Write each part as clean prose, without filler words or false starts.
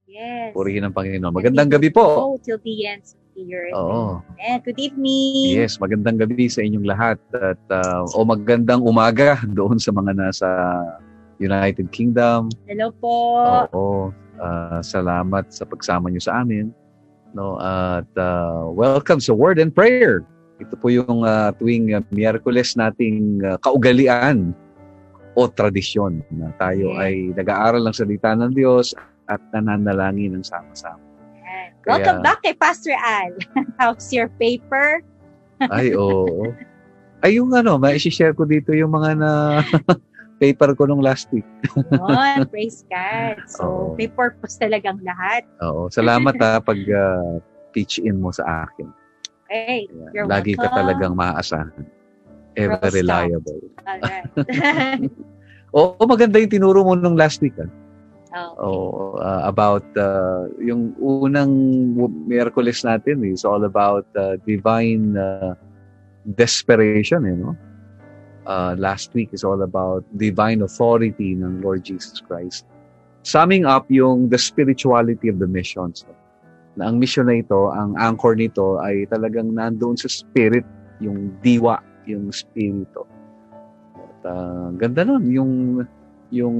Yes. Purihin ang Panginoon. Magandang gabi po. Till the ends of the earth. Oo. Amen. Good evening. Yes, magandang gabi sa inyong lahat. At, magandang umaga doon sa mga nasa United Kingdom. Hello po. Oo. Salamat sa pagsama niyo sa amin. No, at welcome sa Word and Prayer. Ito po yung tuwing Miyerkules nating kaugalian o tradisyon na tayo ay nag-aaral ng salita ng Diyos at nananalangin ng sama-sama. Welcome back kay Pastor Al. How's your paper? Ay, oo. Ay, yung mai-share ko dito yung mga na paper ko nung last week. Praise God. So, may purpose talagang lahat. Oo. Salamat pag pitch in mo sa akin. Okay. You're Lagi welcome. ka talagang maaasahan. Ever reliable. Alright. Oo, maganda yung tinuro mo nung last week. Okay. About yung unang Miyerkules natin is all about divine desperation, last week is all about divine authority ng Lord Jesus Christ. Summing up yung the spirituality of the missions. Na ang mission na ito, ang anchor nito ay talagang nandoon sa spirit, yung diwa, yung spirito. At ganda nun, yung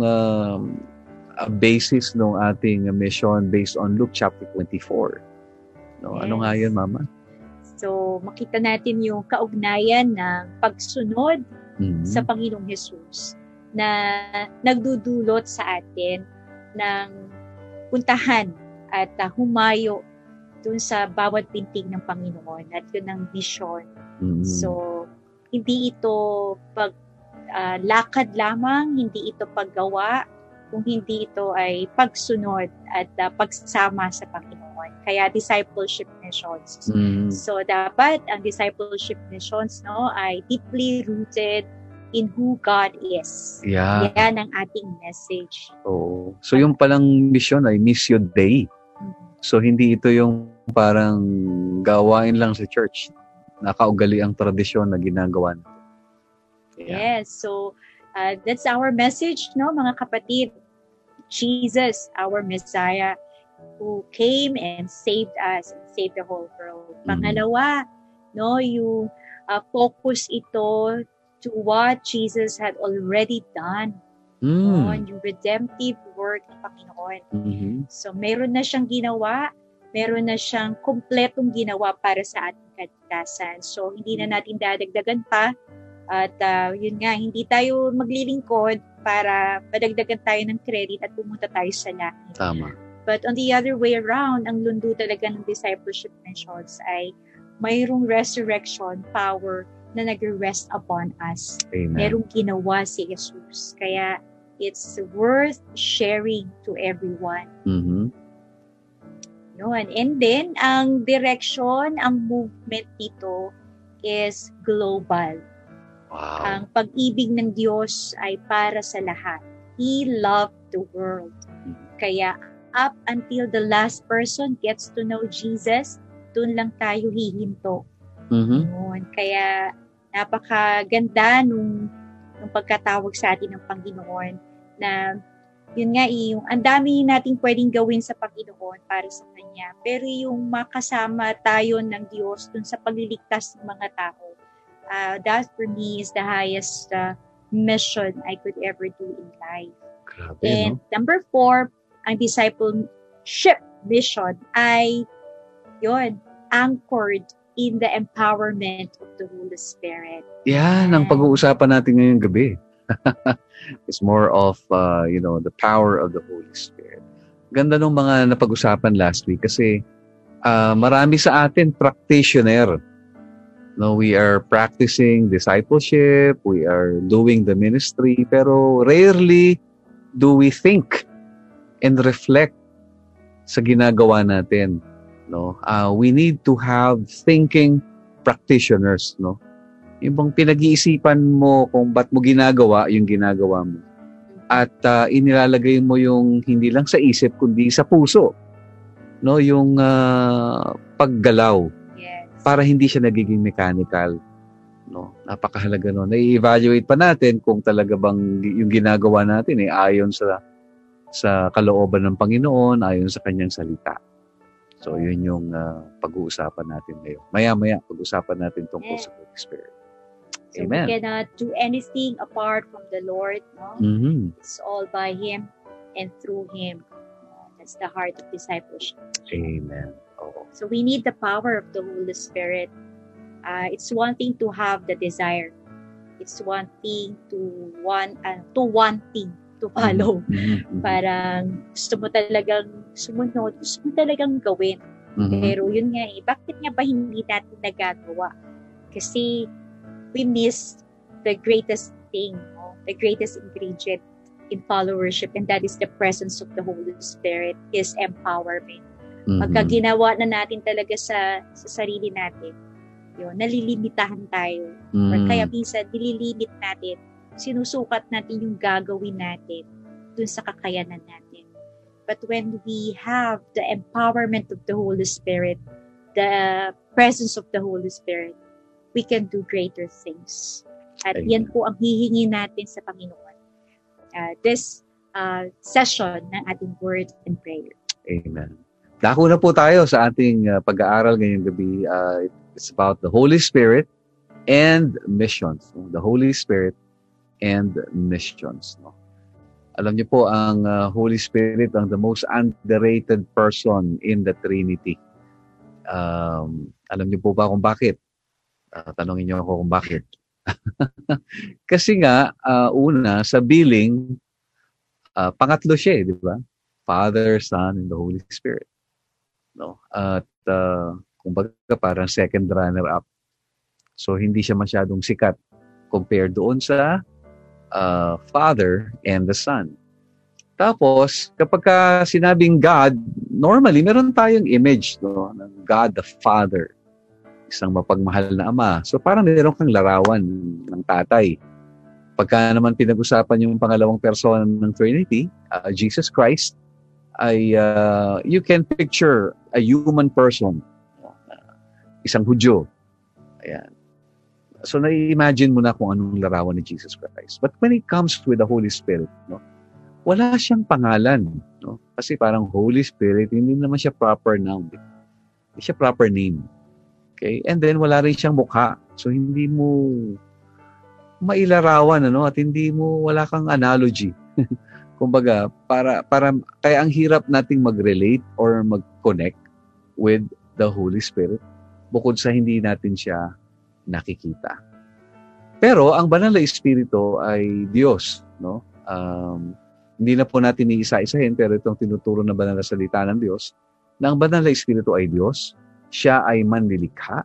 basis ng ating mission based on Luke chapter 24. No, yes. Ano nga yan, Mama? So, makita natin yung kaugnayan ng pagsunod sa Panginoong Hesus na nagdudulot sa atin ng puntahan at humayo dun sa bawat pintig ng Panginoon at yun ang mission. So, hindi ito lakad lamang, hindi ito paggawa, kung hindi ito ay pagsunod at pagsama sa Panginoon. Kaya discipleship missions. So dapat ang discipleship missions ay deeply rooted in who God is. Yeah. Yan ang ating message. Oh. So yung palang mission ay Missio Dei. So hindi ito yung parang gawain lang sa church. Nakaugali ang tradisyon na ginagawa natin. Yeah. Yes. So that's our message, mga kapatid. Jesus, our Messiah, who came and saved us and saved the whole world. Pangalawa, yung focus ito to what Jesus had already done. Yung redemptive work ng Panginoon. So, meron na siyang ginawa, meron na siyang kumpletong ginawa para sa ating kaligtasan. So, hindi na natin dadagdagan pa. At yun nga, hindi tayo maglilingkod para padagdagan tayo ng credit at pumunta tayo sa langit. Tama. But on the other way around, ang lundo talaga ng discipleship missions ay mayroong resurrection power na nag-rest upon us. Amen. Merong ginawa si Jesus. Kaya it's worth sharing to everyone. Yun. And then, ang direction, ang movement dito is global. Wow. Ang pag-ibig ng Diyos ay para sa lahat. He loved the world. Kaya up until the last person gets to know Jesus, doon lang tayo hihinto. Kaya napakaganda nung pagkatawag sa atin ng Panginoon na yun nga yung ang dami nating pwedeng gawin sa Panginoon para sa Kanya. Pero yung makasama tayo ng Diyos doon sa pagliligtas ng mga tao, that for me is the highest mission I could ever do in life. Grabe, and number 4, ang discipleship mission ay anchored in the empowerment of the Holy Spirit. Yan ang pag-uusapan natin ngayong gabi. It's more of the power of the Holy Spirit. Ganda nung mga napag-usapan last week kasi marami sa atin practitioner. No, we are practicing discipleship, we are doing the ministry, pero rarely do we think and reflect sa ginagawa natin. No, we need to have thinking practitioners. No, yung bang pinag-iisipan mo kung ba't mo ginagawa yung ginagawa mo, at inilalagay mo yung hindi lang sa isip kundi sa puso. No, yung paggalaw. Para hindi siya nagiging mechanical. No? Napakahalaga nun. Na-evaluate pa natin kung talaga bang yung ginagawa natin ayon sa sa kalooban ng Panginoon ayon sa kanyang salita. So, yun yung pag-uusapan natin ngayon. Maya-maya, pag-uusapan natin tungkol sa Holy Spirit. So Amen. we cannot do anything apart from the Lord. No? Mm-hmm. It's all by Him and through Him. That's the heart of discipleship. Amen. Oo. So we need the power of the Holy Spirit. It's one thing to have the desire. It's one thing to wanting to follow. Mm-hmm. Parang gusto mo talagang sumunod, gusto mo talagang gawin. Mm-hmm. Pero yun nga bakit nga ba hindi natin nagagawa? Kasi we miss the greatest thing, the greatest ingredient in followership, and that is the presence of the Holy Spirit, His empowerment. Mm-hmm. Pagka ginawa na natin talaga sa sarili natin, yun, nalilimitahan tayo. Mm-hmm. Or kaya minsan, nililimit natin, sinusukat natin yung gagawin natin dun sa kakayanan natin. But when we have the empowerment of the Holy Spirit, the presence of the Holy Spirit, we can do greater things. At Amen. yan po ang hihingi natin sa Panginoon. This session ng ating word and prayer. Amen. Dako na po tayo sa ating pag-aaral ngayong gabi. It's about the Holy Spirit and missions. The Holy Spirit and missions. Alam niyo po, ang Holy Spirit ang the most underrated person in the Trinity. Alam niyo po ba kung bakit? Tanungin niyo ako kung bakit. Kasi nga, una, sa billing, pangatlo siya, di ba? Father, Son, and the Holy Spirit. No? At kumbaga parang second runner-up. So, hindi siya masyadong sikat compared doon sa Father and the Son. Tapos, kapag sinabing God, normally, meron tayong image ng God the Father. Isang mapagmahal na ama. So parang meron kang larawan ng tatay. Pagka naman pinag-usapan yung pangalawang persona ng Trinity, Jesus Christ, ay you can picture a human person. Isang Hudyo. Ayan. So na-imagine mo na kung anong larawan ni Jesus Christ. But when it comes with the Holy Spirit, wala siyang pangalan. Kasi parang Holy Spirit, hindi naman siya proper noun. Hindi siya proper name. Okay? And then, wala rin siyang mukha. So, hindi mo mailarawan, at wala kang analogy. Kumbaga, kaya ang hirap nating mag-relate or mag-connect with the Holy Spirit bukod sa hindi natin siya nakikita. Pero, ang banal na Espiritu ay Diyos, hindi na po natin iisa-isahin, pero itong tinuturo na banal na salita ng Diyos, na ang banal na Espiritu ay Diyos. Siya ay manlilikha,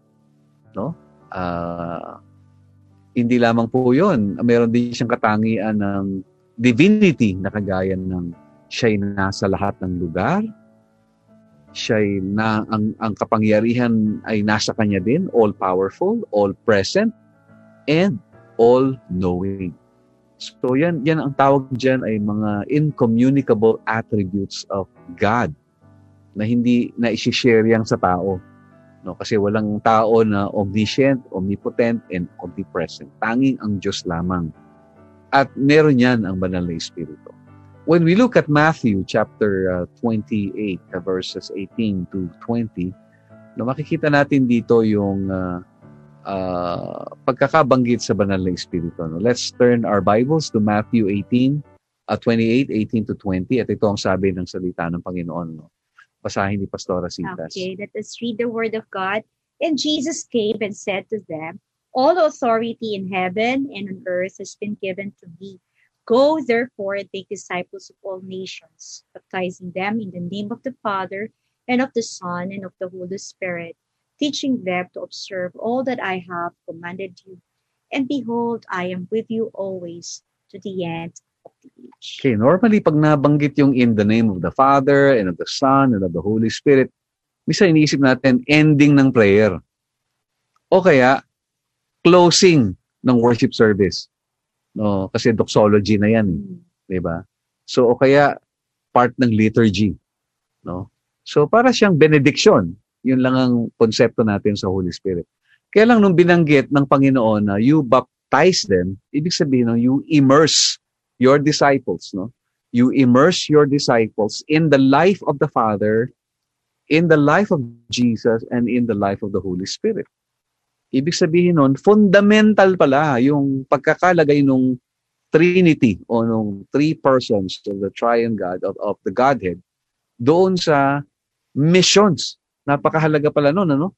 hindi lamang po yun. Meron din siyang katangian ng divinity na kagaya ng siya'y nasa lahat ng lugar. Siya'y ang kapangyarihan ay nasa kanya din, all-powerful, all-present, and all-knowing. So yan ang tawag dyan ay mga incommunicable attributes of God na hindi na isi-share yan sa tao. Kasi walang tao na omniscient, omnipotent, and omnipresent. Tanging ang Diyos lamang. At meron yan ang banal na Espiritu. When we look at Matthew chapter 28, verses 18 to 20, makikita natin dito yung pagkakabanggit sa banal na Espiritu. Let's turn our Bibles to Matthew 28, 18 to 20. At ito ang sabi ng salita ng Panginoon. Basahin ni Pastora Cintas. Okay, let us read the word of God. And Jesus came and said to them, all authority in heaven and on earth has been given to me. Go therefore and make disciples of all nations, baptizing them in the name of the Father and of the Son and of the Holy Spirit, teaching them to observe all that I have commanded you. And behold, I am with you always to the end of the age. Okay, normally pag nabanggit yung in the name of the Father and of the Son and of the Holy Spirit, misa iniisip natin ending ng prayer. O kaya, closing ng worship service. Kasi doxology na yan. Diba? So, o kaya, part ng liturgy. So, para siyang benediction. Yun lang ang konsepto natin sa Holy Spirit. Kaya lang nung binanggit ng Panginoon na you baptize them, ibig sabihin you immerse your disciples You immerse your disciples in the life of the Father, in the life of Jesus, and in the life of the Holy Spirit. Ibig sabihin nun, fundamental pala yung pagkakalagay nung Trinity o nung three persons of the Triune God, of the Godhead, doon sa missions. Napakahalaga pala nun, ano?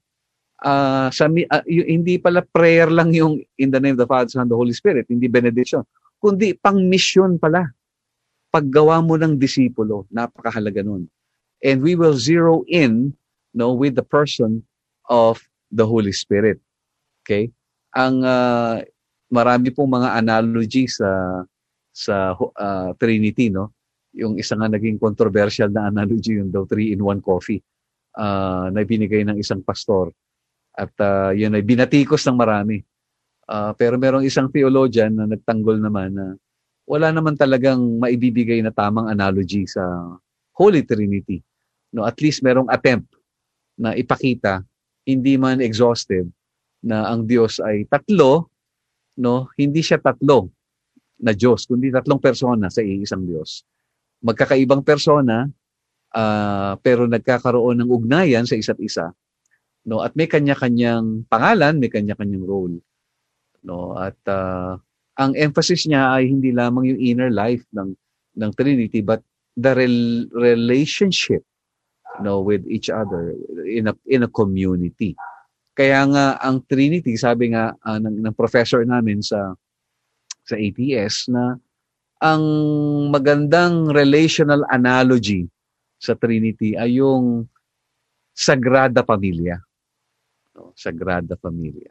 Hindi pala prayer lang yung in the name of the Father, Son, and the Holy Spirit, hindi benediction, kundi pang mission pala. Paggawa mo ng disipulo, napakahalaga nun. And we will zero in, with the person of the Holy Spirit. Okay? Ang marami pong mga analogy sa Trinity, no? Yung isa nga naging controversial na analogy, yung daw 3-in-1 coffee na binigay ng isang pastor. At yun ay binatikos ng marami. Pero merong isang theologian na nagtanggol naman na wala naman talagang maibibigay na tamang analogy sa Holy Trinity. No, at least merong attempt na ipakita, hindi man exhaustive, na ang Diyos ay tatlo, no? Hindi siya tatlo na Diyos, kundi tatlong persona sa iisang Diyos. Magkakaibang persona, pero nagkakaroon ng ugnayan sa isa't isa. No, at may kanya-kanyang pangalan, may kanya-kanyang role. No, at ang emphasis niya ay hindi lamang yung inner life ng Trinity, but the relationship, with each other in a community. Kaya nga ang Trinity, sabi nga ng professor namin sa ATS, na ang magandang relational analogy sa Trinity ay yung Sagrada Familia. Sagrada Familia.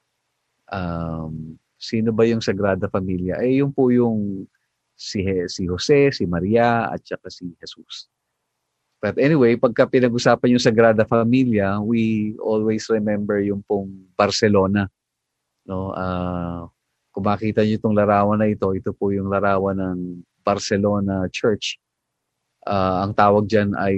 Sino ba yung Sagrada Familia? Yung po yung si Jose, si Maria, at saka si Jesus. But anyway, pagka pinag-usapan yung Sagrada Familia, we always remember yung pong Barcelona. No? Kung makita niyo itong larawan na ito po yung larawan ng Barcelona Church. Ang tawag dyan ay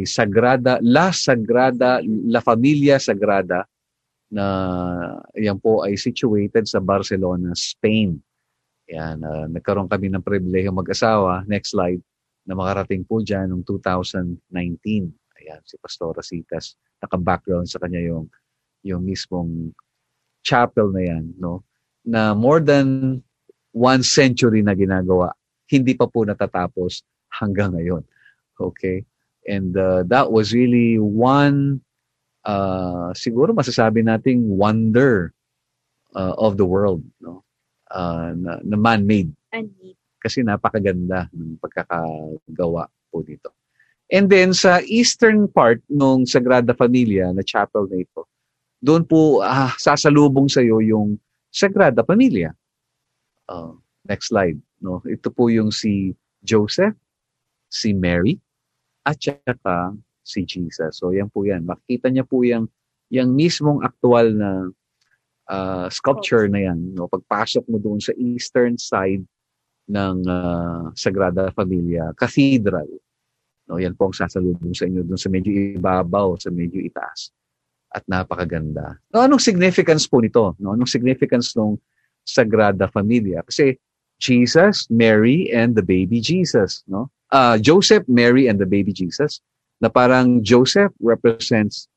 La Familia Sagrada, na yan po ay situated sa Barcelona, Spain. Yan, nagkaroon kami ng pribilehiyo mag-asawa, next slide, na makarating po dyan noong 2019. Ayan, si Pastor Rasitas, naka-background sa kanya yung mismong chapel na yan, no? Na more than 1 century na ginagawa, hindi pa po natatapos hanggang ngayon. Okay? And that was really one, siguro masasabi nating wonder of the world, no? Na man-made. Kasi napakaganda ng pagkakagawa po dito. And then sa eastern part ng Sagrada Familia na chapel na ito, doon po sasalubong sa iyo yung Sagrada Familia. Next slide. No? Ito po yung si Joseph, si Mary, at saka si Jesus. So yan po yan. Makikita niya po yung mismong aktual na sculpture na yan. No? Pagpasok mo doon sa eastern side ng Sagrada Familia Cathedral. No, yan po ang sasalubong sa inyo doon sa medyo ibabaw, sa medyo itaas. At napakaganda. No, anong significance po nito? No, anong significance ng Sagrada Familia? Kasi Jesus, Mary, and the baby Jesus. No? Joseph, Mary, and the baby Jesus. Na parang Joseph represents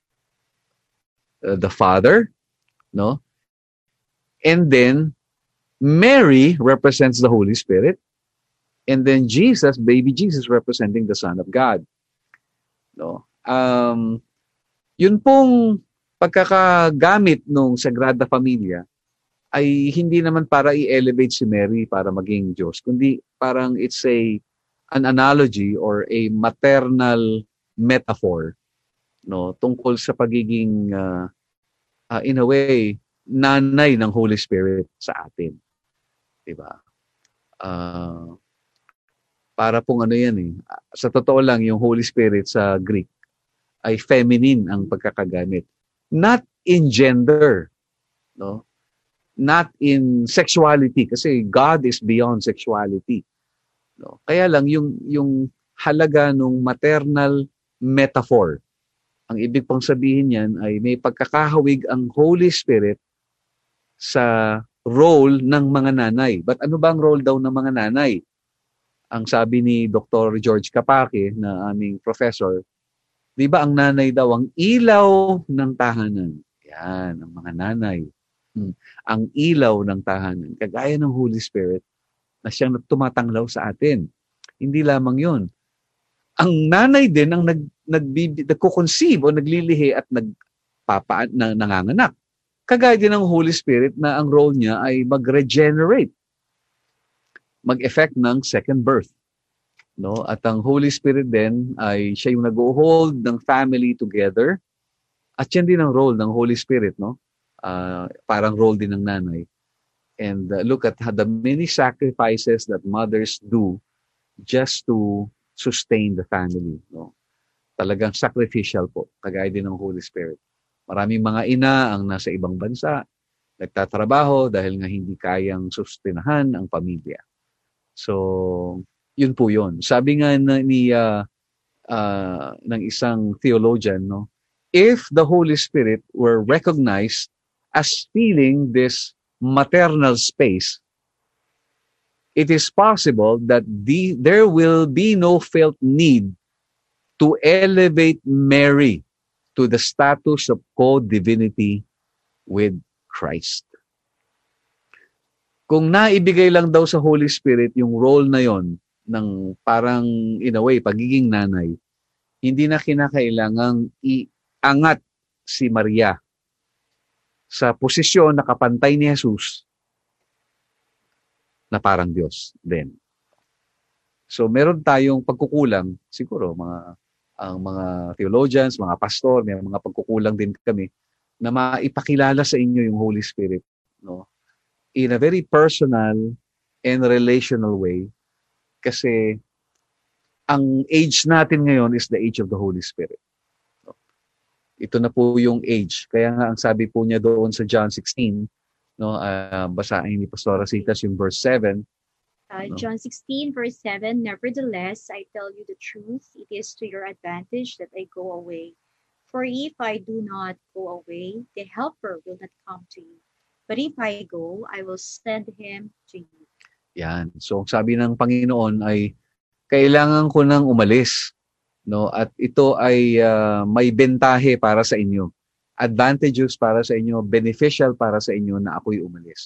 the Father. No? And then Mary represents the Holy Spirit. And then Jesus, baby Jesus, representing the Son of God. No? Yun pong pagkakagamit ng Sagrada Familia ay hindi naman para i-elevate si Mary para maging Diyos, kundi parang it's an analogy or a maternal metaphor, no, tungkol sa pagiging in a way nanay ng Holy Spirit sa atin. Diba? Para pong ano yan eh. Sa totoo lang, yung Holy Spirit sa Greek ay feminine ang pagkakagamit. Not in gender. No? Not in sexuality. Kasi God is beyond sexuality. No? Kaya lang, yung halaga ng maternal metaphor. Ang ibig pong sabihin yan ay may pagkakahawig ang Holy Spirit sa role ng mga nanay. But ano ba ang role daw ng mga nanay? Ang sabi ni Dr. George Kapake na aming professor, di ba ang nanay daw ang ilaw ng tahanan? Yan, ang mga nanay. Ang ilaw ng tahanan. Kagaya ng Holy Spirit na siyang tumatanglaw sa atin. Hindi lamang yun. Ang nanay din ang nagko-conceive o naglilihi at nanganganak. Kagaya din ng Holy Spirit na ang role niya ay mag-regenerate, mag-effect ng second birth. No? At ang Holy Spirit din ay siya yung nag-hold ng family together. At yan din ang role ng Holy Spirit, no? Parang role din ng nanay. And look at the many sacrifices that mothers do just to sustain the family. No? Talagang sacrificial po, kagaya din ng Holy Spirit. Maraming mga ina ang nasa ibang bansa, nagtatrabaho dahil nga hindi kayang sustinahan ang pamilya. So, yun po yun. Sabi nga ng isang theologian, no, if the Holy Spirit were recognized as filling this maternal space, it is possible that there will be no felt need to elevate Mary to the status of co-divinity with Christ. Kung naibigay lang daw sa Holy Spirit yung role na yon ng parang in a way pagiging nanay, hindi na kinakailangang iangat si Maria sa posisyon na kapantay ni Jesus na parang Diyos din. So meron tayong pagkukulang, siguro ang mga theologians, mga pastor, may mga pagkukulang din kami na maipakilala sa inyo yung Holy Spirit, no? In a very personal and relational way. Kasi ang age natin ngayon is the age of the Holy Spirit. No? Ito na po yung age. Kaya nga ang sabi po niya doon sa John 16, no, basahin ni Pastora Citas yung verse 7. John 16, verse 7, Nevertheless, I tell you the truth, it is to your advantage that I go away. For if I do not go away, the Helper will not come to you. But if I go, I will send him to you. Yan. So, sabi ng Panginoon ay, kailangan ko nang umalis. No? At ito ay may bentahe para sa inyo. Advantageous para sa inyo, beneficial para sa inyo na ako'y umalis.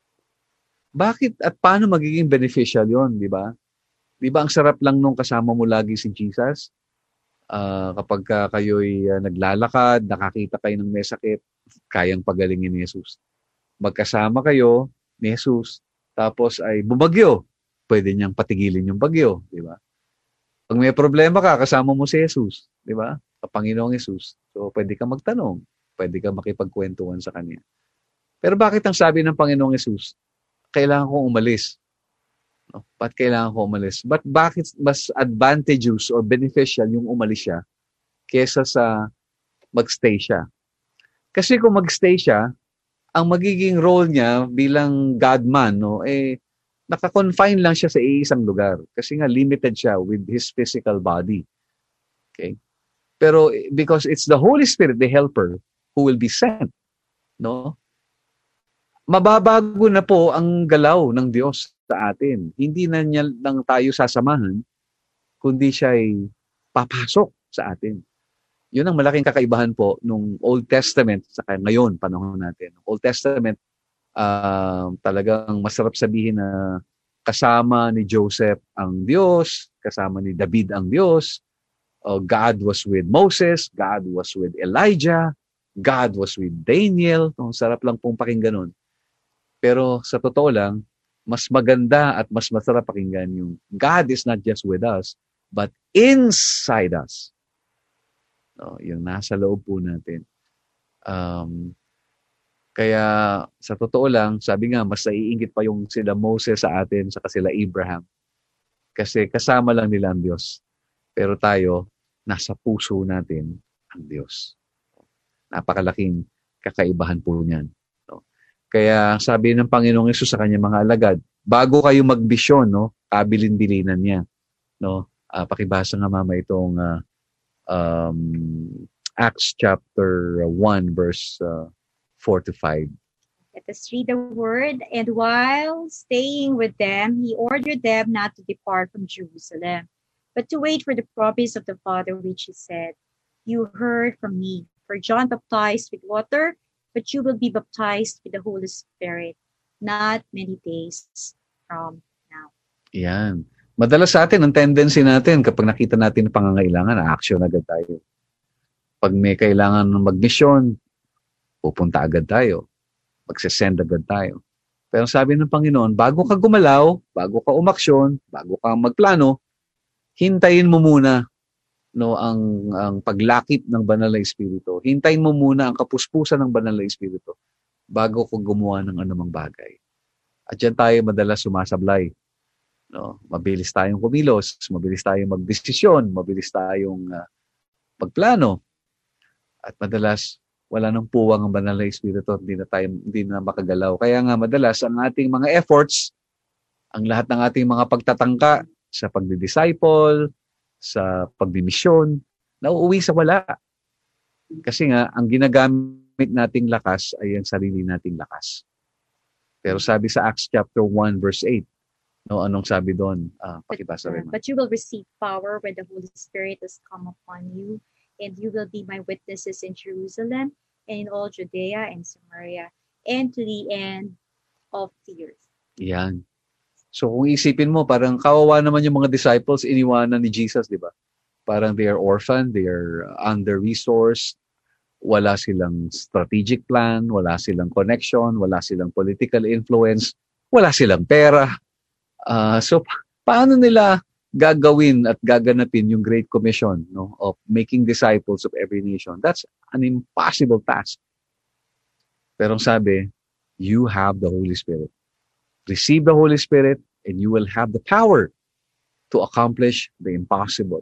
Bakit at paano magiging beneficial yon, di ba? Di ba ang sarap lang nung kasama mo lagi si Jesus? Kapag kayo'y naglalakad, nakakita kayo ng may sakit, kayang pagalingin ni Jesus. Magkasama kayo ni Jesus, tapos ay bumagyo, pwede niyang patigilin yung bagyo, di ba? Pag may problema ka, kasama mo si Jesus, di ba? Panginoong Jesus. So, pwede ka magtanong, pwede ka makipagkwentuhan sa Kanya. Pero bakit ang sabi ng Panginoong Jesus, kailangan kong umalis? No? Ba't kailangan kong umalis? But bakit mas advantageous or beneficial yung umalis siya kesa sa magstay siya? Kasi kung magstay siya, ang magiging role niya bilang God-man, no, naka-confine lang siya sa iisang lugar. Kasi nga, limited siya with his physical body. Okay? Pero because it's the Holy Spirit, the Helper, who will be sent, no? Mababago na po ang galaw ng Diyos sa atin. Hindi na niya lang tayo sasamahan, kundi siya ay papasok sa atin. Yun ang malaking kakaibahan po nung Old Testament sa ngayon, panahon natin. Old Testament, talagang masarap sabihin na kasama ni Joseph ang Diyos, kasama ni David ang Diyos. God was with Moses, God was with Elijah, God was with Daniel. Sarap lang pong pakinggan nun. Pero sa totoo lang, mas maganda at mas masarap pakinggan yung God is not just with us, but inside us. No, yung nasa loob po natin. Kaya sa totoo lang, sabi nga, mas naiinggit pa yung sila Moses sa atin saka sila Abraham. Kasi kasama lang nila ang Diyos. Pero tayo, nasa puso natin ang Diyos. Napakalaking kakaibahan po niyan. Kaya sabi ng Panginoong Hesus sa kanyang mga alagad, bago kayo magbisyon, no, kabilin-bilinan niya. No? Pakibasa nga mama itong Acts chapter 1 verse 4 to 5. Let us read the word. And while staying with them, he ordered them not to depart from Jerusalem, but to wait for the promise of the Father, which he said, "You heard from me. For John baptized with water, but you will be baptized with the Holy Spirit not many days from now." Yan. Madalas sa atin, ang tendency natin, kapag nakita natin ang pangangailangan, action agad tayo. Pag may kailangan mag-mission, pupunta agad tayo. Magsisend agad tayo. Pero sabi ng Panginoon, bago ka gumalaw, bago ka umaksyon, bago ka magplano, hintayin mo muna ang paglakip ng Banal na Espiritu. Hintayin mo muna ang kapuspusan ng Banal na Espiritu bago ko gumawa ng anumang bagay. At dyan tayo madalas sumasablay. Mabilis tayong kumilos, mabilis tayong magdesisyon, mabilis tayong magplano. At madalas, wala nang puwang ang Banal na Espiritu, hindi na makagalaw. Kaya nga madalas, ang ating mga efforts, ang lahat ng ating mga pagtatangka sa pagdi-disciple, sa pagdimisyon, nauuwi sa wala. Kasi nga, ang ginagamit nating lakas ay ang sarili nating lakas. Pero sabi sa Acts chapter 1 verse 8, anong sabi doon? Pakibasa rin. But you will receive power when the Holy Spirit has come upon you, and you will be my witnesses in Jerusalem and in all Judea and Samaria and to the end of the earth. Yan. So kung isipin mo, parang kawawa naman yung mga disciples, iniwanan ni Jesus, di ba? Parang they are orphaned, they are under-resourced, wala silang strategic plan, wala silang connection, wala silang political influence, wala silang pera. So paano nila gagawin at gaganapin yung Great Commission of making disciples of every nation? That's an impossible task. Pero sabi, you have the Holy Spirit. Receive the Holy Spirit and you will have the power to accomplish the impossible.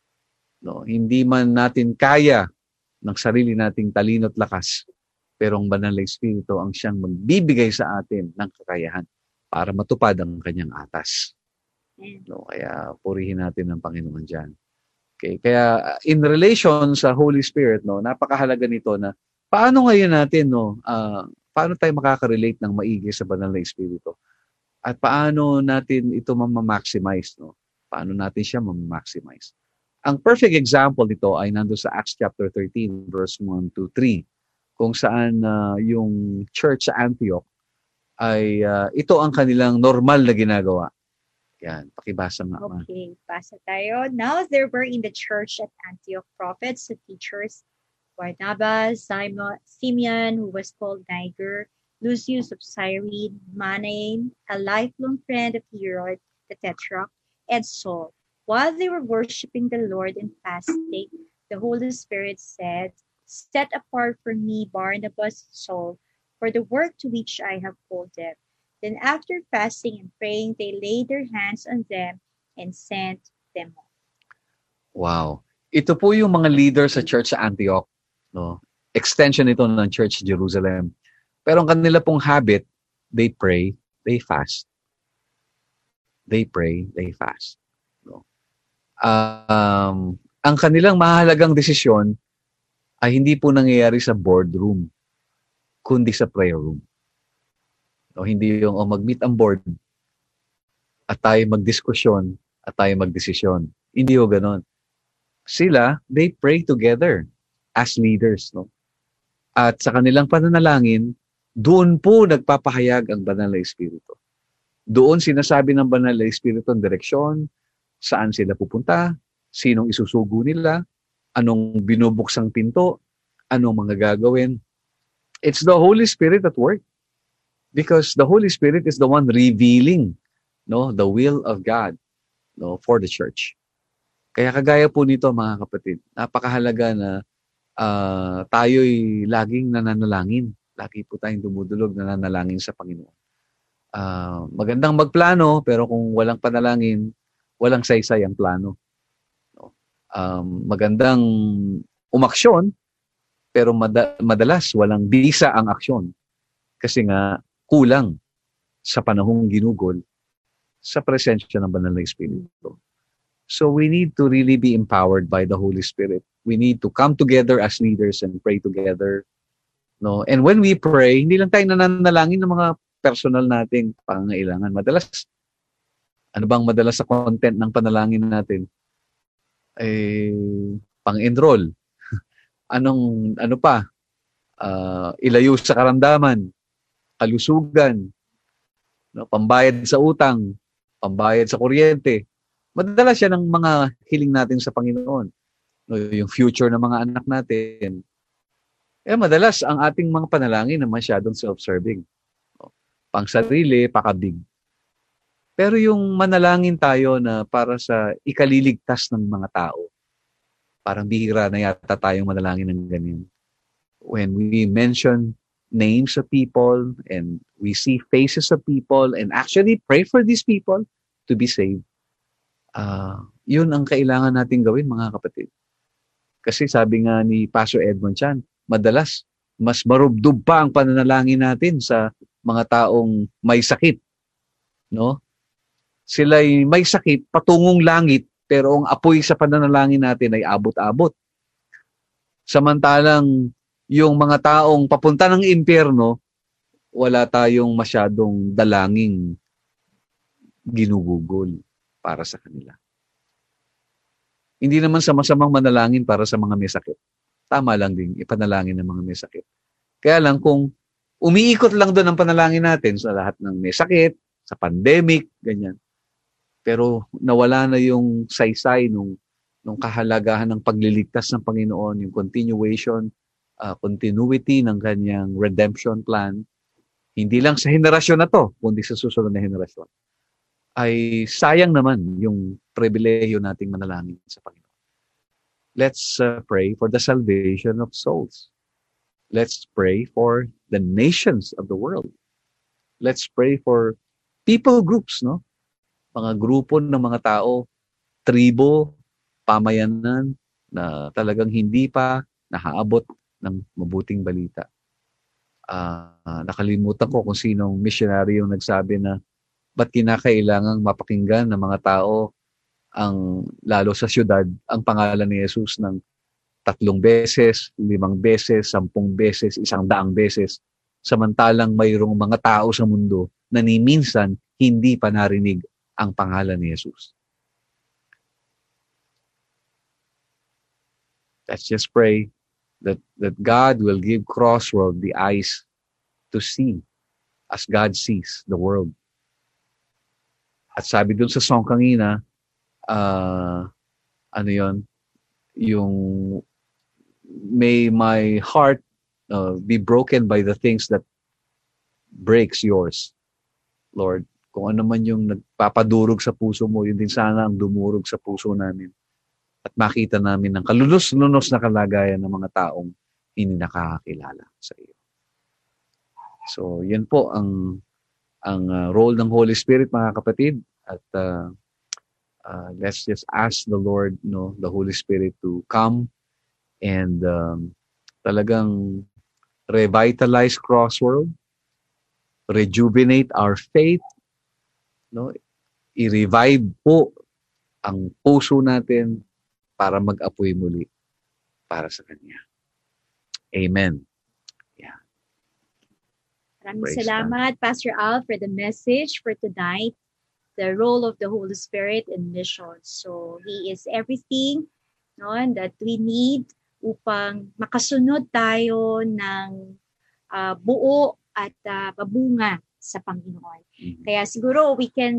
Hindi man natin kaya ng sarili nating talino at lakas, pero ang Banal na Espiritu ang siyang magbibigay sa atin ng kakayahan para matupad ang kanyang atas. Kaya purihin natin ang Panginoon dyan. Okay? Kaya in relation sa Holy Spirit, napakahalaga nito na paano ngayon natin, paano tayo makaka-relate ng maigi sa Banal na Espiritu? At paano natin ito ma-maximize? Paano natin siya ma-maximize? Ang perfect example nito ay nando sa Acts chapter 13, verse 1 to 3, kung saan yung church sa Antioch ay ito ang kanilang normal na ginagawa. Yan, pakibasa nga. Okay, basa tayo. Now there were in the church at Antioch prophets and teachers, Barnabas, Simeon, who was called Niger, Lucius of Cyrene, Manaen, a lifelong friend of Herod the Tetrarch, and Saul. While they were worshiping the Lord and fasting, the Holy Spirit said, "Set apart for me Barnabas and Saul for the work to which I have called them." Then after fasting and praying, they laid their hands on them and sent them off. Wow. Ito po yung mga leader sa church sa Antioch. Extension ito ng church Jerusalem. Pero ang kanila pong habit, they pray, they fast. They pray, they fast. Ang kanilang mahalagang desisyon ay hindi po nangyayari sa boardroom, kundi sa prayer room. Hindi yung mag-meet ang board at tayo magdiskusyon at tayo magdesisyon. Hindi yung ganon. Sila, they pray together as leaders. At sa kanilang pananalangin, doon po nagpapahayag ang Banal na Espiritu. Doon sinasabi ng Banal na Espiritu ang direksyon, saan sila pupunta, sinong isusugo nila, anong binubuksang pinto, anong mga gagawin. It's the Holy Spirit at work. Because the Holy Spirit is the one revealing the will of God for the church. Kaya kagaya po nito mga kapatid, napakahalaga na tayo'y laging nananalangin. Lagi po tayong dumudulog nananalangin sa Panginoon. Magandang magplano, pero kung walang panalangin, walang saysay ang plano. Magandang umaksyon, pero madalas walang bisa ang aksyon. Kasi nga, kulang sa panahong ginugol sa presensya ng Banal na Espiritu. So we need to really be empowered by the Holy Spirit. We need to come together as leaders and pray together. No? And when we pray, hindi lang tayo nananalangin ng mga personal nating pangangailangan. Ano bang madalas sa content ng panalangin natin? Pang-enroll. Ano pa? Ilayo sa karamdaman, kalusugan, no? Pambayad sa utang, pambayad sa kuryente. Madalas yan ang mga hiling natin sa Panginoon. No? Yung future ng mga anak natin. Madalas ang ating mga panalangin na masyadong self-serving. No? Pang sarili, pakabig. Pero yung manalangin tayo na para sa ikaliligtas ng mga tao, parang bihira na yata tayong manalangin ng ganyan. When we mention names of people and we see faces of people and actually pray for these people to be saved, yun ang kailangan natin gawin, mga kapatid. Kasi sabi nga ni Pastor Edmond Chan, madalas mas marubdob pa ang pananalangin natin sa mga taong may sakit. No? Sila'y may sakit, patungong langit, pero ang apoy sa pananalangin natin ay abot-abot. Samantalang yung mga taong papunta ng impyerno, wala tayong masyadong dalangin ginugugol para sa kanila. Hindi naman sama-samang manalangin para sa mga may sakit. Tama lang din ipanalangin ng mga may sakit. Kaya lang kung umiikot lang doon ang panalangin natin sa lahat ng may sakit, sa pandemic, ganyan. Pero nawala na yung saysay nung kahalagahan ng pagliligtas ng Panginoon, yung continuity ng kanyang redemption plan, hindi lang sa henerasyon na to, kundi sa susunod na henerasyon, ay sayang naman yung pribilehiyo nating manalangin sa Panginoon. Let's pray for the salvation of souls. Let's pray for the nations of the world. Let's pray for people groups, no? Mga grupo ng mga tao, tribo, pamayanan na talagang hindi pa nahaabot ng mabuting balita. Nakalimutan ko kung sinong missionary yung nagsabi na ba't kinakailangang mapakinggan ng mga tao lalo sa syudad, ang pangalan ni Jesus ng 3 beses, 5 beses, 10 beses, 100 beses. Samantalang mayroong mga tao sa mundo na ni minsan hindi pa narinig ang pangalan ni Jesus. Let's just pray that God will give Crossworld the eyes to see as God sees the world. At sabi dun sa song kanina, yung may my heart be broken by the things that breaks yours, Lord. Kung ano man yung nagpapadurog sa puso mo, yun din sana ang dumurog sa puso namin. At makita namin ang kalunos-lunos na kalagayan ng mga taong hindi nakakakilala sa iyo. So, yan po ang role ng Holy Spirit, mga kapatid. At let's just ask the Lord, the Holy Spirit to come and talagang revitalize Crossworld, rejuvenate our faith, i-revive po ang puso natin para mag-apoy muli para sa Kanya. Amen. Yeah. Maraming salamat, Pastor Al, for the message for tonight, the role of the Holy Spirit in missions. So, He is everything that we need upang makasunod tayo ng buo at mabunga sa Panginoon. Mm-hmm. Kaya siguro we can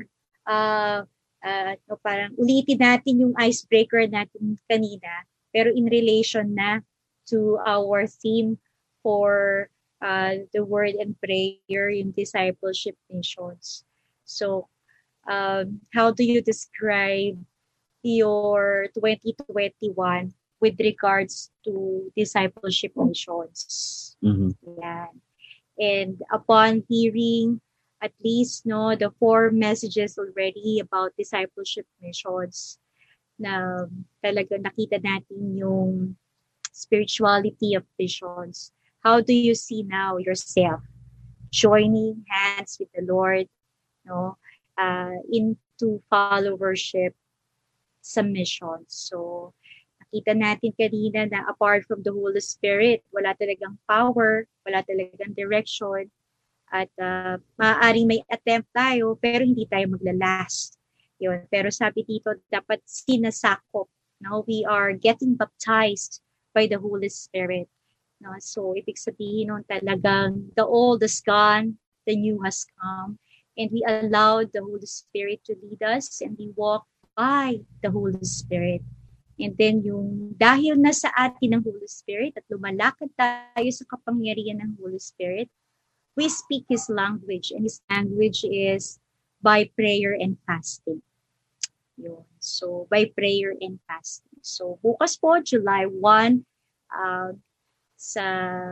parang ulitin natin yung icebreaker natin kanina, pero in relation na to our theme for the word and prayer, yung discipleship missions. So, how do you describe your 2021 with regards to discipleship missions? Mm-hmm. Yan. And upon hearing at least the 4 messages already about discipleship missions, na talaga nakita natin yung spirituality of missions. How do you see now yourself joining hands with the Lord, into followership sa missions? So, Nakita natin kanina na apart from the Holy Spirit, wala talagang power, wala talagang direction, at maaaring may attempt tayo, pero hindi tayo maglalast. Yun. Pero sabi dito, dapat sinasakop. No? We are getting baptized by the Holy Spirit. No? So, ibig sabihin nun talagang the old is gone, the new has come, and we allow the Holy Spirit to lead us, and we walk by the Holy Spirit. And then dahil nasa atin ang Holy Spirit at lumalakad tayo sa kapangyarihan ng Holy Spirit, we speak His language, and His language is by prayer and fasting. Yun. So, by prayer and fasting. So, bukas po, July 1, sa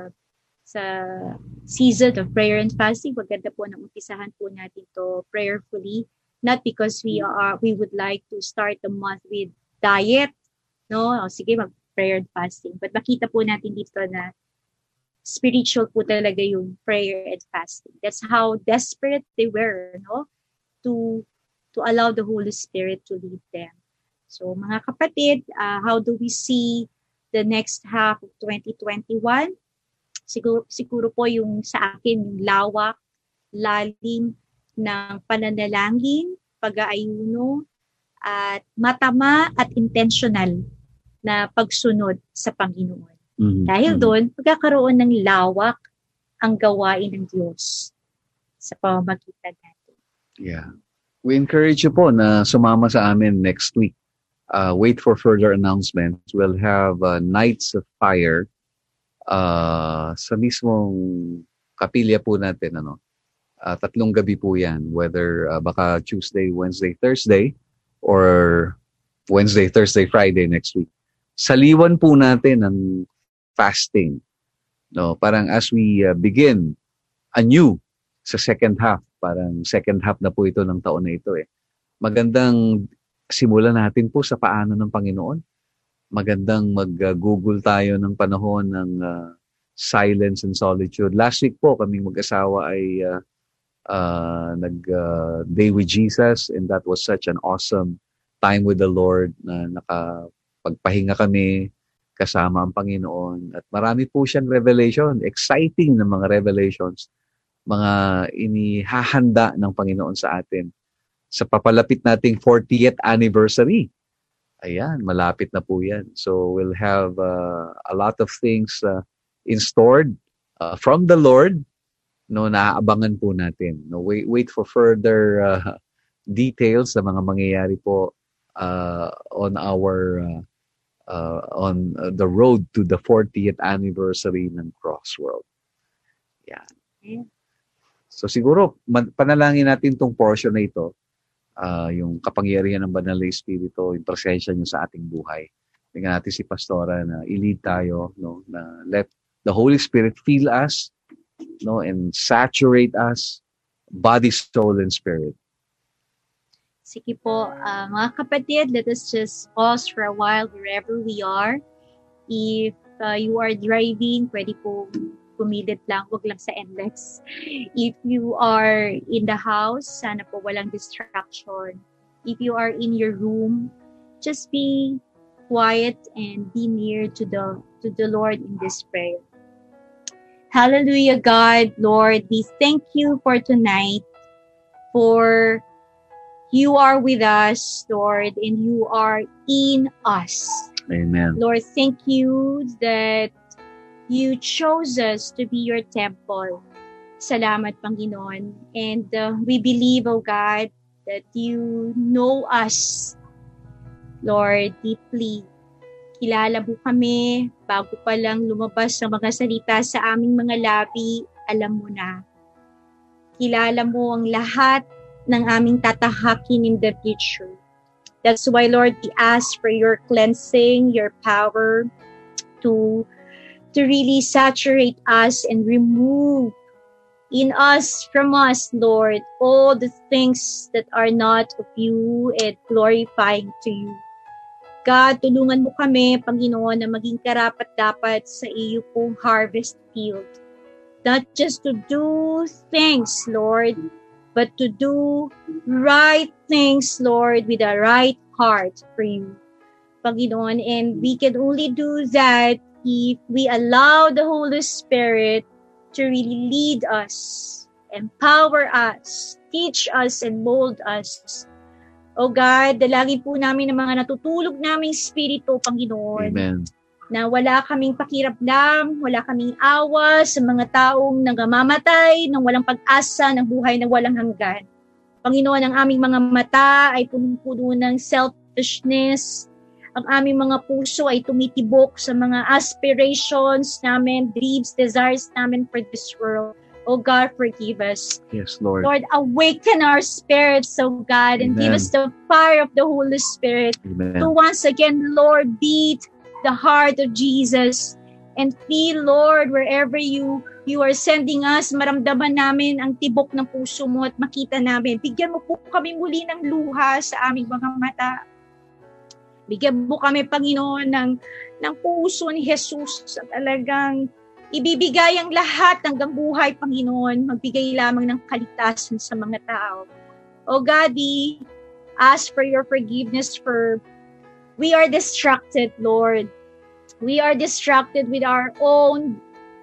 season of prayer and fasting, maganda po na umpisahan po natin to prayerfully, not because we would like to start the month with diet, no? Sige, mag-prayer and fasting. But makita po natin dito na spiritual po talaga yung prayer and fasting. That's how desperate they were, no? To allow the Holy Spirit to lead them. So, mga kapatid, how do we see the next half of 2021? Siguro po yung sa akin, yung lawak, lalim ng pananalangin, pag-aayuno, at matama at intentional na pagsunod sa Panginoon. Mm-hmm. Dahil doon, pagkakaroon ng lawak ang gawain ng Diyos sa pamamagitan natin. Yeah. We encourage you po na sumama sa amin next week. Wait for further announcements. We'll have Nights of Fire sa mismong kapilya po natin. 3 gabi po yan. Whether baka Tuesday, Wednesday, Thursday, or Wednesday, Thursday, Friday next week. Saliwan po natin ang fasting. No, parang as we begin anew sa second half, parang second half na po ito ng taon na ito Magandang simulan natin po sa paano ng Panginoon. Magandang mag-Google tayo ng panahon ng silence and solitude. Last week po kaming mag-asawa ay nag-day with Jesus, and that was such an awesome time with the Lord na nakapagpahinga kami kasama ang Panginoon. At marami po siyang revelation, exciting na mga revelations, mga inihahanda ng Panginoon sa atin. Sa papalapit nating 40th anniversary. Ayan, malapit na po yan. So we'll have a lot of things in store from the Lord. No, naaabangan po natin. No, wait for further details sa mga mangyayari po on our on the road to the 40th anniversary ng Crossworld. Yan. So siguro panalangin natin tong portion na ito, yung kapangyarihan ng Banal na Espiritu, yung presensya niyo sa ating buhay. Tingnan natin si Pastora na i-lead tayo, no, na let the Holy Spirit fill us, no, and saturate us, body, soul, and spirit. Sige po, mga kapatid, let us just pause for a while wherever we are. If you are driving, pwede po pumilit lang, wag lang sa NLEX. If you are in the house, sana po walang distraction. If you are in your room, just be quiet and be near to the Lord in this prayer. Hallelujah, God, Lord, we thank you for tonight, for you are with us, Lord, and you are in us. Amen. Lord, thank you that you chose us to be your temple. Salamat, Panginoon. And we believe, oh God, that you know us, Lord, deeply. Kilala mo kami bago pa lang lumabas ang mga salita sa aming mga labi, alam mo na. Kilala mo ang lahat ng aming tatahakin in the future. That's why, Lord, we ask for your cleansing, your power to really saturate us and remove in us, from us, Lord, all the things that are not of you and glorifying to you. God, tulungan mo kami, Panginoon, na maging karapat-dapat sa iyo pong harvest field. Not just to do things, Lord, but to do right things, Lord, with a right heart for you. Panginoon. And we can only do that if we allow the Holy Spirit to really lead us, empower us, teach us, and mold us. O God, dalangin po namin ng mga natutulog naming spirito, Panginoon. Amen. Na wala kaming pakiramdam, wala kaming awa sa mga taong nangamamatay, ng walang pag-asa, ng buhay na walang hanggan. Panginoon, ang aming mga mata ay punong-puno ng selfishness. Ang aming mga puso ay tumitibok sa mga aspirations namin, dreams, desires namin for this world. Oh God, forgive us. Yes, Lord. Lord, awaken our spirits, oh God, and give us the fire of the Holy Spirit. Amen. To once again, Lord, beat the heart of Jesus and feel, Lord, wherever you are sending us, maramdaman namin ang tibok ng puso mo at makita namin. Bigyan mo po kami muli ng luha sa aming mga mata. Bigyan mo kami, Panginoon, ng puso ni Jesus sa talagang ibibigay ang lahat hanggang buhay, Panginoon. Magbigay lamang ng kaligtasan sa mga tao. O God, we ask for your forgiveness for we are distracted, Lord. We are distracted with our own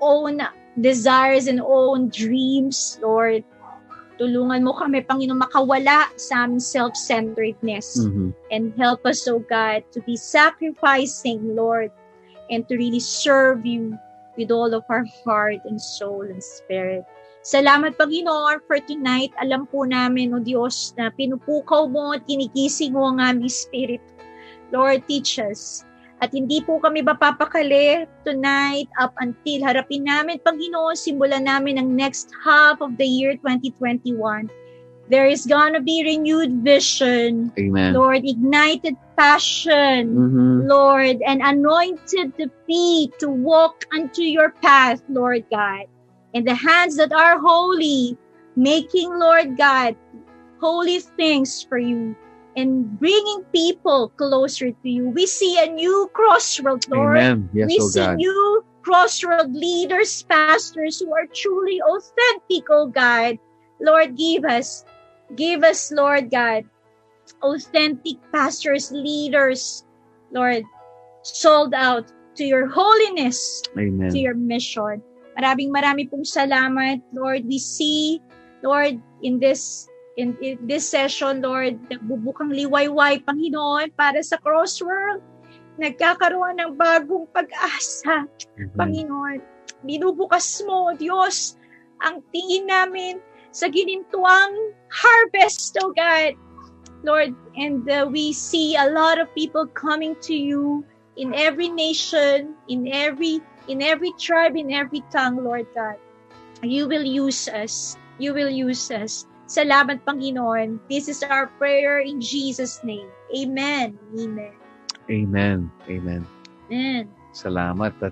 desires and own dreams, Lord. Tulungan mo kami, Panginoon, makawala sa aming self-centeredness. And help us, oh God, to be sacrificing, Lord, and to really serve you with all of our heart and soul and spirit. Salamat, Panginoon, for tonight. Alam po namin, O Diyos, na pinupukaw mo at kinikising mo ang aming spirit. Lord, teach us. At hindi po kami mapapakali tonight up until harapin namin, Panginoon, simulan namin ang next half of the year 2021. There is gonna be renewed vision. Amen. Lord, ignited passion. Lord, and anointed feet to walk unto your path, Lord God. And the hands that are holy, making, Lord God, holy things for you. And bringing people closer to you. We see a new crossroad, Lord. Amen. Yes, we oh see God. new crossroad leaders, pastors who are truly authentic, oh God. Lord, give us, Lord God, authentic pastors, leaders, Lord, sold out to your holiness, Amen. to your mission. Marami pong salamat, Lord. We see, Lord, in this session, Lord, nagbubukang liwayway, Panginoon, para sa Crossworld. Nagkakaroon ng bagong pag-asa, Panginoon. Binubukas mo, Diyos, ang tingin namin sa ginintuang harvest, oh God. Lord, and we see a lot of people coming to you in every nation, in every tribe, in every tongue, Lord God. You will use us. You will use us. Salamat, Panginoon. This is our prayer in Jesus' name. Amen. Amen. Amen. Amen. Amen. Salamat at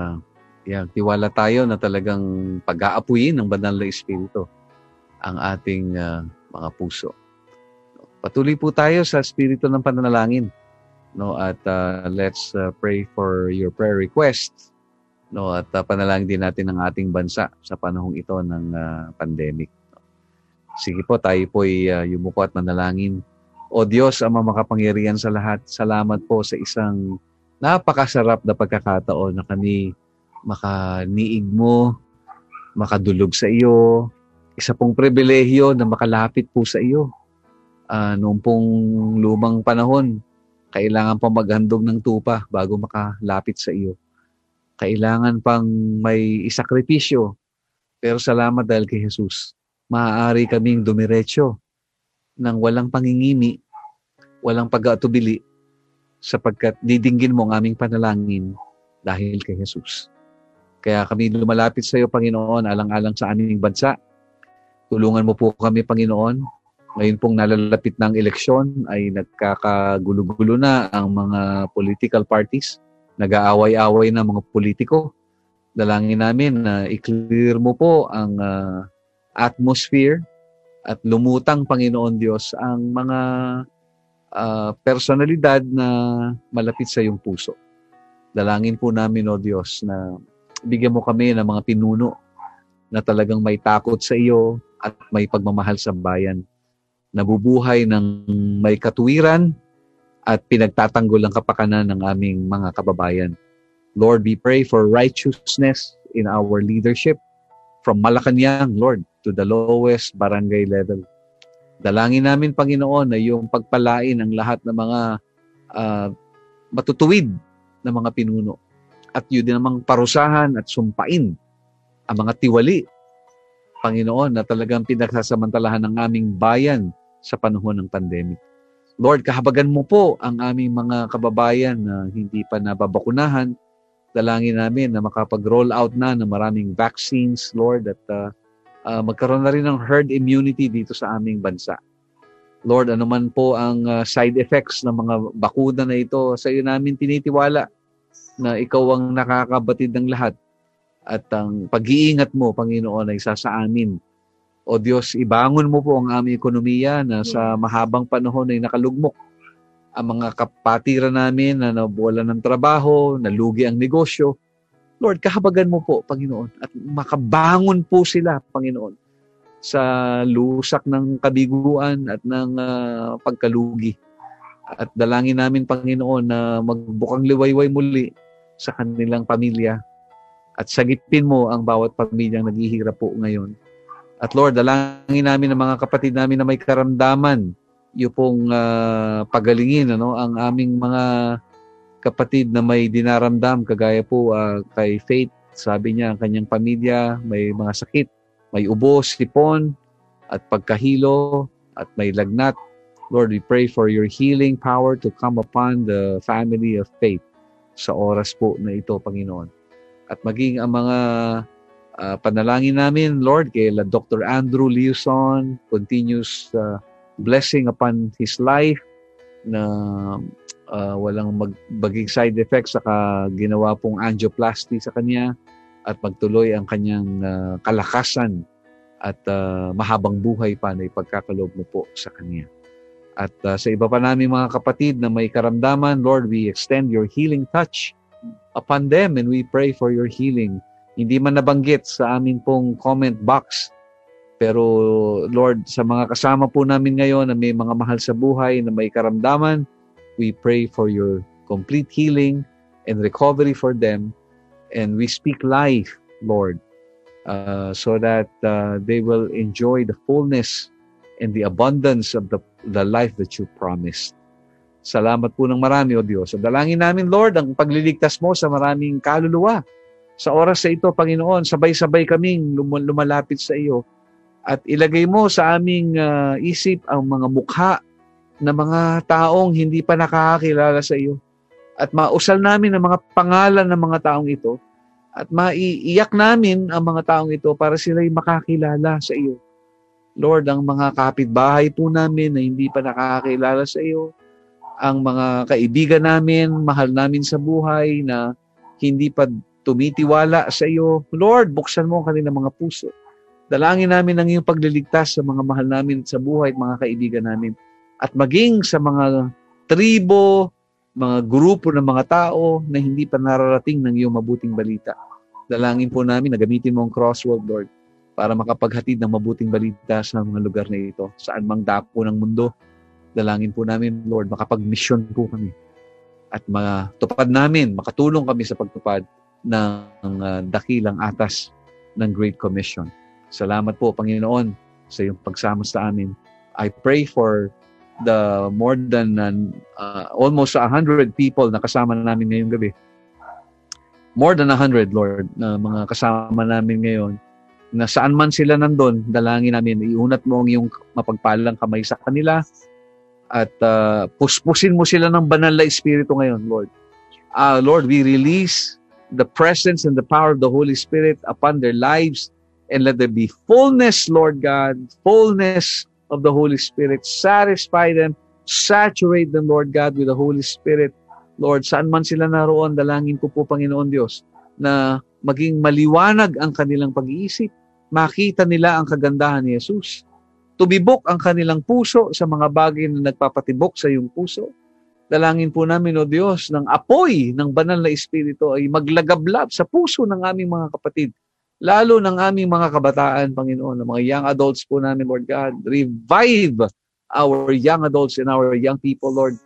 tiwala tayo na talagang pag-aapuyin ng Banal na Espiritu ang ating mga puso. Patuloy po tayo sa espiritu ng pananalangin. No, at let's pray for your prayer requests. No, at panalangin din natin ang ating bansa sa panahong ito ng pandemic. Sige po, tayo po'y yumuko at manalangin. O Diyos, Ama makapangyarihan sa lahat, salamat po sa isang napakasarap na pagkakataon na kami makaniig mo, makadulog sa iyo. Isa pong pribilehiyo na makalapit po sa iyo. Noong pong lumang panahon, kailangan pang maghandog ng tupa bago makalapit sa iyo. Kailangan pang may isakripisyo. Pero salamat dahil kay Jesus. Maaari kaming dumiretso ng walang pangingimi, walang pag-aatubili, sapagkat didinggin mo ang aming panalangin dahil kay Jesus. Kaya kami lumalapit sa iyo, Panginoon, alang-alang sa aming bansa. Tulungan mo po kami, Panginoon. Ngayon pong nalalapit ng eleksyon ay nagkakagulo-gulo na ang mga political parties. Nag-aaway-away na mga politiko. Dalangin namin na i-clear mo po ang atmosphere at lumutang, Panginoon Diyos, ang mga personalidad na malapit sa iyong puso. Dalangin po namin, O Diyos, na bigyan mo kami ng mga pinuno na talagang may takot sa iyo at may pagmamahal sa bayan. Nabubuhay ng may katuwiran at pinagtatanggol ang kapakanan ng aming mga kababayan. Lord, we pray for righteousness in our leadership from Malacanang, Lord, to the lowest barangay level. Dalangin namin, Panginoon, na yung pagpalain ang lahat ng mga matutuwid na mga pinuno. At yun din namang parusahan at sumpain ang mga tiwali, Panginoon, na talagang pinagsasamantalahan ng aming bayan sa panahon ng pandemic. Lord, kahabagan mo po ang aming mga kababayan na hindi pa nababakunahan. Dalangin namin na makapag-roll out na ng maraming vaccines, Lord, at magkaroon na rin ng herd immunity dito sa aming bansa. Lord, ano man po ang side effects ng mga bakuna na ito, sa iyo namin tinitiwala na ikaw ang nakakabatid ng lahat. At ang pag-iingat mo, Panginoon, ay isa sa amin. O Diyos, ibangon mo po ang aming ekonomiya na sa mahabang panahon ay nakalugmok. Ang mga kapatiran namin na nawalan ng trabaho, nalugi ang negosyo. Lord, kahabagan mo po, Panginoon, at makabangon po sila, Panginoon, sa lusak ng kabiguan at ng pagkalugi. At dalangin namin, Panginoon, na magbukang liwayway muli sa kanilang pamilya. At sagipin mo ang bawat pamilyang naghihirap po ngayon. At Lord, dalangin namin ang mga kapatid namin na may karamdaman, yung pong pagalingin, ang aming mga kapatid na may dinaramdam, kagaya po kay Faith, sabi niya, ang kanyang pamilya may mga sakit, may ubo, sipon, at pagkahilo, at may lagnat. Lord, we pray for your healing power to come upon the family of Faith sa oras po na ito, Panginoon. At maging ang mga panalangin namin, Lord, kay Dr. Andrew Lewson, continuous blessing upon his life na walang maging side effects saka ginawa pong angioplasty sa kanya at magtuloy ang kanyang kalakasan at mahabang buhay pa na ipagkakaloob mo po sa kanya. At sa iba pa namin mga kapatid na may karamdaman, Lord, we extend your healing touch upon them and we pray for your healing. Hindi man nabanggit sa amin pong comment box, pero Lord, sa mga kasama po namin ngayon na may mga mahal sa buhay na may karamdaman, we pray for your complete healing and recovery for them, and we speak life, Lord, so that they will enjoy the fullness and the abundance of the life that you promised. Salamat po ng marami, O Diyos. So, dalangin namin, Lord, ang pagliligtas mo sa maraming kaluluwa. Sa oras sa ito, Panginoon, sabay-sabay kaming lumalapit sa iyo. At ilagay mo sa aming isip ang mga mukha na mga taong hindi pa nakakakilala sa iyo. At mausal namin ang mga pangalan ng mga taong ito. At maiiyak namin ang mga taong ito para sila'y makakilala sa iyo. Lord, ang mga kapitbahay po namin na hindi pa nakakakilala sa iyo, ang mga kaibigan namin, mahal namin sa buhay na hindi pa tumitiwala sa iyo. Lord, buksan mo ang kanilang mga puso. Dalangin namin ang iyong pagliligtas sa mga mahal namin sa buhay at mga kaibigan namin. At maging sa mga tribo, mga grupo ng mga tao na hindi pa nararating ng iyong mabuting balita. Dalangin po namin na gamitin mo ang Crossworld, Lord, para makapaghatid ng mabuting balita sa mga lugar na ito, saan mang dako ng mundo. Dalangin po namin, Lord, makapag-mission po kami at matupad namin, makatulong kami sa pagtupad ng dakilang atas ng Great Commission. Salamat po, Panginoon, sa iyong pagsama sa amin. I pray for the more than almost 100 people na kasama namin ngayong gabi. More than 100, Lord, na mga kasama namin ngayon, na saan man sila nandun, dalangin namin, iunat mo ang iyong mapagpalang kamay sa kanila, at puspusin mo sila ng banal na Espiritu ngayon, Lord. Lord, we release the presence and the power of the Holy Spirit upon their lives, and let there be fullness, Lord God, fullness of the Holy Spirit. Satisfy them, saturate them, Lord God, with the Holy Spirit. Lord, saan man sila naroon, dalangin ko po, Panginoon Diyos, na maging maliwanag ang kanilang pag-iisip, makita nila ang kagandahan ni Jesus, tumibok ang kanilang puso sa mga bagay na nagpapatibok sa iyong puso. Dalangin po namin, O Diyos, ng apoy ng banal na Espiritu ay maglagablab sa puso ng aming mga kapatid, lalo ng aming mga kabataan, Panginoon, ng mga young adults po namin, Lord God. Revive our young adults and our young people, Lord,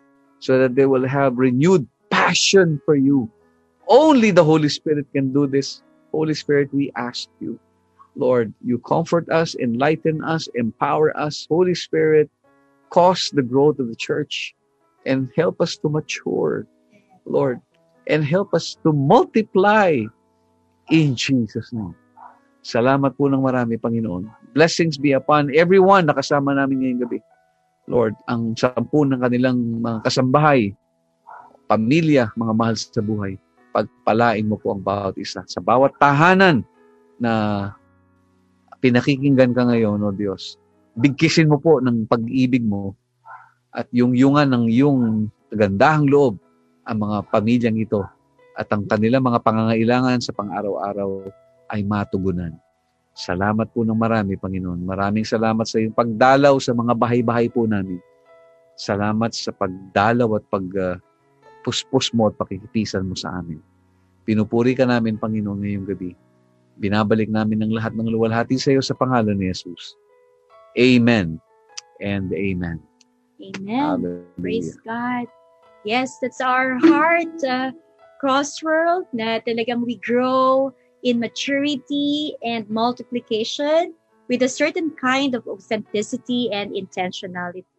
so that they will have renewed passion for you. Only the Holy Spirit can do this. Holy Spirit, we ask you, Lord, you comfort us, enlighten us, empower us. Holy Spirit, cause the growth of the church and help us to mature, Lord, and help us to multiply in Jesus' name. Salamat po ng marami, Panginoon. Blessings be upon everyone na kasama namin ngayong gabi. Lord, ang 10 ng kanilang mga kasambahay, pamilya, mga mahal sa buhay, pagpalain mo po ang bawat isa. Sa bawat tahanan na pinakikinggan ka ngayon, O Diyos, bigkisin mo po ng pag-ibig mo at yung yungan ng iyong gandahang loob ang mga pamilyang ito at ang kanilang mga pangangailangan sa pang-araw-araw ay matugunan. Salamat po ng marami, Panginoon. Maraming salamat sa iyong pagdalaw sa mga bahay-bahay po namin. Salamat sa pagdalaw at pagpuspos mo at pakikipisan mo sa amin. Pinupuri ka namin, Panginoon, ngayong gabi. Binabalik namin ang lahat ng luwalhati sa iyo sa pangalan ni Jesus. Amen and amen. Amen. Hallelujah. Praise God. Yes, that's our heart, Crossworld, na talagang we grow in maturity and multiplication with a certain kind of authenticity and intentionality.